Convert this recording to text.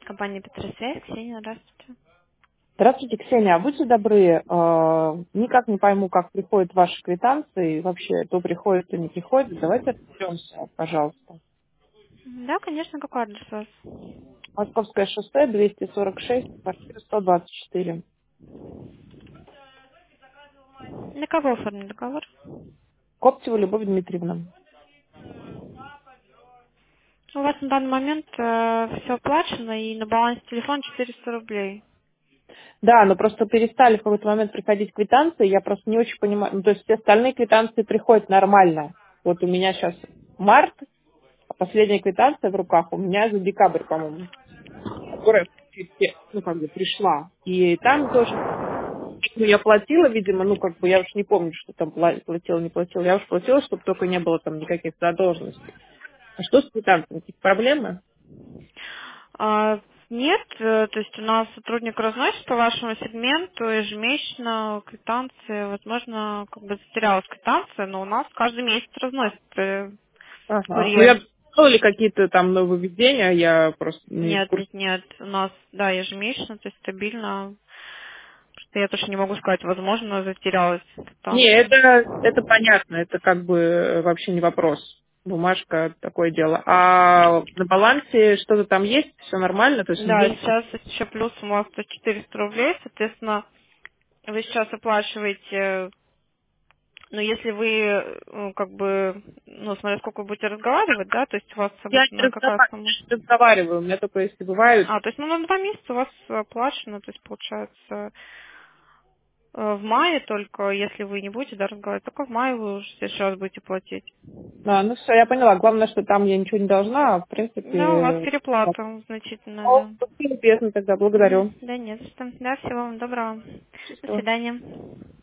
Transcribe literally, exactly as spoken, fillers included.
Компания Петросвязь. Ксения, здравствуйте. Здравствуйте, Ксения. А будьте добры, э, никак не пойму, как приходят ваши квитанции, вообще, то приходит, то не приходит. Давайте разберемся, пожалуйста. Да, конечно, какой адрес у вас? Московское шоссе, двести сорок шесть, квартира сто двадцать четыре. На кого оформлен договор? Коптева Любовь Дмитриевна. У вас на данный момент все оплачено и на балансе телефона четыреста рублей. Да, но просто перестали в какой-то момент приходить квитанции, я просто не очень понимаю, ну, то есть все остальные квитанции приходят нормально. Вот у меня сейчас март, а последняя квитанция в руках у меня за декабрь, по-моему, которая, ну, как бы пришла. И там тоже. Ну, я платила, видимо, ну, как бы, я уж не помню, что там пла- платила, не платила. Я уж платила, чтобы только не было там никаких задолженностей. А что с квитанцией? Какие-то проблемы? А, нет, э, то есть у нас сотрудник разносит по вашему сегменту ежемесячно квитанции. Возможно, как бы затерялась квитанция, но у нас каждый месяц разносит э, Ага. Ну, я курьер. делала ли какие-то там нововведения, я просто не в Нет, курсе. нет, нет. У нас, да, ежемесячно, то есть стабильно. Просто я тоже не могу сказать, возможно, затерялась Не, квитанция. это, это понятно, это как бы вообще не вопрос. Бумажка, такое дело. А на балансе что-то там есть? Все нормально? То есть Да, деньги? сейчас еще плюс у вас то четыреста рублей, соответственно, вы сейчас оплачиваете, ну, если вы, ну, как бы, ну, смотря сколько вы будете разговаривать, да, то есть у вас Я не обычно какая разговариваю, сумма? не разговариваю. У меня только если бывают. А, то есть, ну, на два месяца у вас оплачено, то есть, получается, э, в мае только, если вы не будете, да, разговаривать, только в мае вы уже в следующий раз будете платить. А, ну все, я поняла. Главное, что там я ничего не должна, а в Да, у вас принципе... да. переплата значительная, О, да. любезно тогда, Мгм. благодарю. Да нет, что. Да, всего вам доброго. До Чувство. свидания.